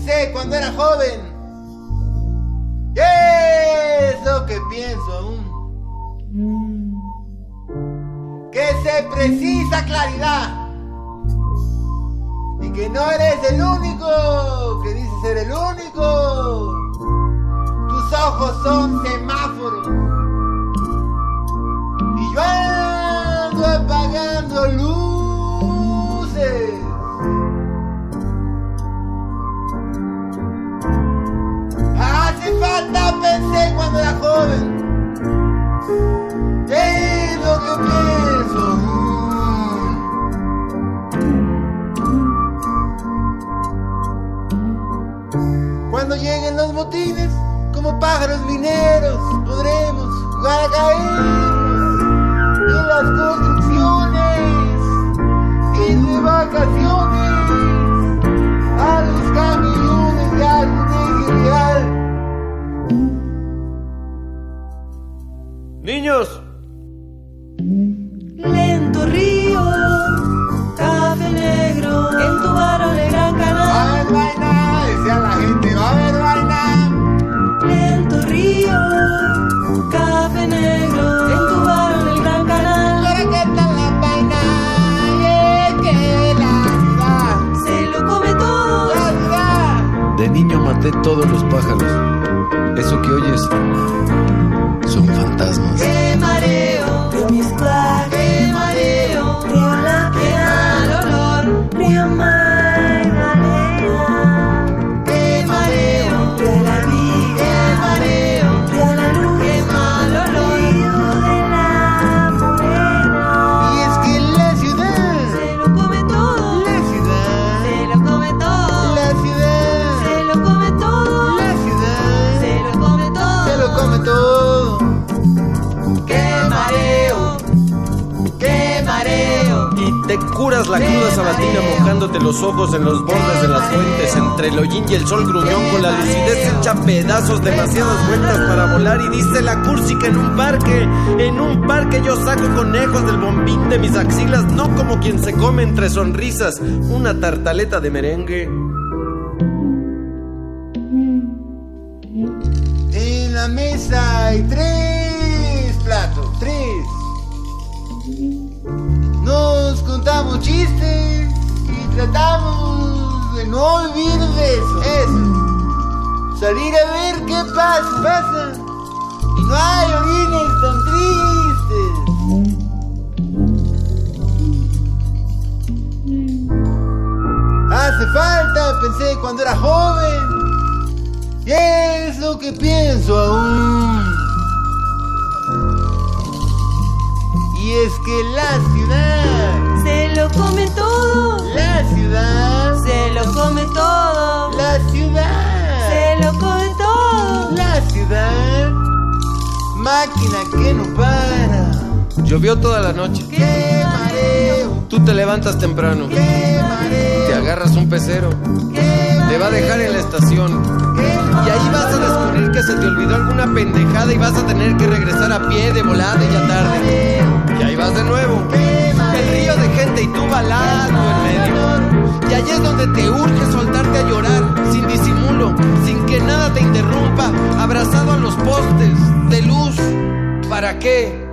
pensé cuando era joven. ¿Qué es lo que pienso aún? Que se precisa claridad y que no eres el único que dice ser el único. Tus ojos son semáforos y yo ando apagando luces. Hace falta, pensé cuando era joven. ¿Qué es lo que pienso? Cuando lleguen los motines, como pájaros mineros, podremos jugar a caer en las construcciones, ir de vacaciones a los camiones de algún eje real. ¡Niños! Lento río, café negro, en tu bar o de Gran Canal. Va a haber vaina, decía la gente, va a haber vaina. Lento río, café negro, en tu bar o del Gran Canal. Ahora que está la vaina, y es que la ciudad, Se lo come todo. la ciudad. De niño maté todos los pájaros. Eso que oyes son fantasmas. Qué mareo, de mis plagas. Qué mareo, río La Pena, el olor. Río Magdalena. Qué mareo, río La Viga. Qué mareo, río La Luz. Qué mal olor. Río de la Morena. Y es que la ciudad, Se lo come todo. la ciudad, Se lo come todo. la ciudad, Se lo come todo. la ciudad, Se lo come todo. se lo come todo. Qué mareo, qué mareo. Y te curas la cruda sabatina mojándote los ojos en los bordes de las fuentes, entre el hollín y el sol gruñón, con la lucidez hecha pedazos, demasiadas vueltas para volar. Y dice la cursi que en un parque yo saco conejos del bombín de mis axilas, no como quien se come entre sonrisas una tartaleta de merengue. En la mesa hay 3 platos, 3. Nos contamos chistes y tratamos de no olvidar de eso. Salir a ver qué pasa. Y no hay orines tan tristes. Hace falta, pensé cuando era joven. ¿Qué es lo que pienso aún? Y es que la ciudad, Se lo come todo. la ciudad, Se lo come todo. la ciudad, Se lo come todo. la ciudad, máquina que no para. Llovió toda la noche. ¡Qué mareo! Tú te levantas temprano, ¡Qué mareo! te agarras un pecero, te va a dejar en la estación. Y ahí vas a descubrir que se te olvidó alguna pendejada y vas a tener que regresar a pie de volada y ya tarde. Y ahí vas de nuevo. El río de gente y tú balando en medio. Y allí es donde te urge soltarte a llorar, sin disimulo, sin que nada te interrumpa, abrazado a los postes de luz. ¿Para qué?